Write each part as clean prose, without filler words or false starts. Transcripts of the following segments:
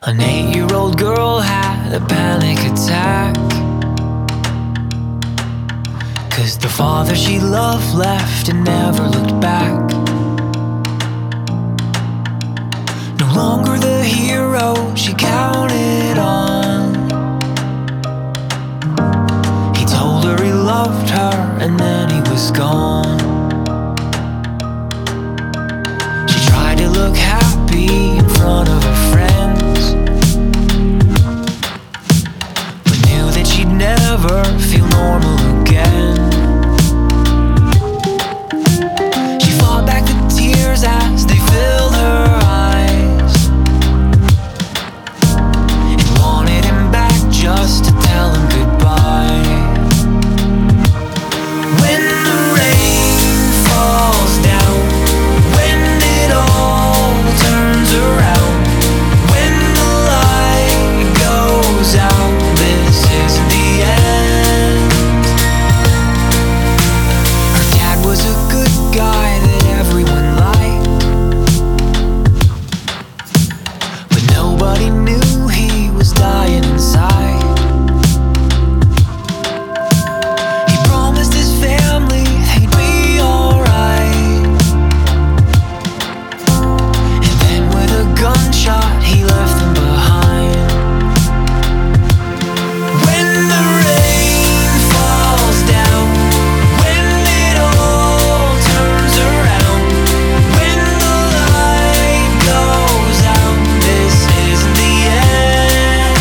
An 8-year-old girl had a panic attack, 'cause the father she loved left and never looked back. No longer the hero she counted on. He told her he loved her and then he was gone. She tried to look happy in front of her friends, but knew that she'd never feel normal again. She fought back the tears as they filled her eyes, and wanted him back just to tell him goodbye. When the rain falls down, when it all turns around, when the light goes out, this isn't the end. Her dad was a good guy that everyone liked, but nobody knew he was dying inside. He promised his family they'd be alright, and then with a gunshot he left them behind. When the rain falls down, when it all turns around, when the light goes out, this isn't the end.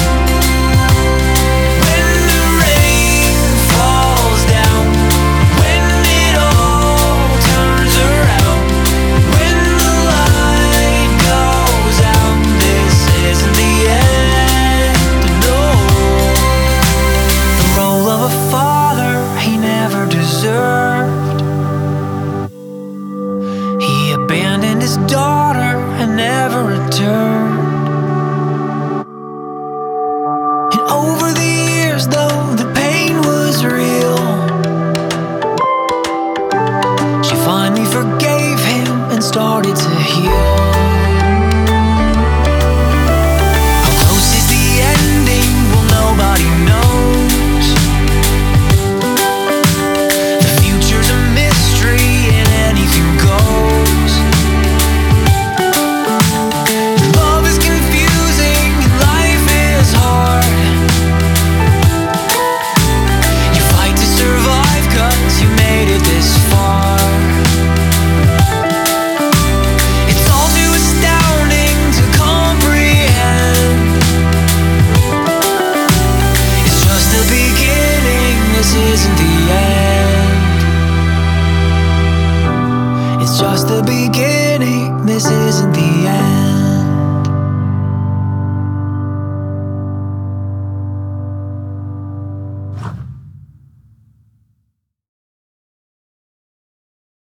When the rain falls down, when it all turns around, when the light goes out, this isn't the end. No. The role of a father he never deserved. He abandoned his daughter and never returned. And over the years, though the pain was real, she finally forgave him and started to heal. How close is the ending? Well, nobody knows. The future's a mystery and anything goes. Love is confusing and life is hard. You fight to survive 'cause you made it this far. It's all too astounding to comprehend. It's just the beginning, this isn't the end. It's just the beginning, this isn't the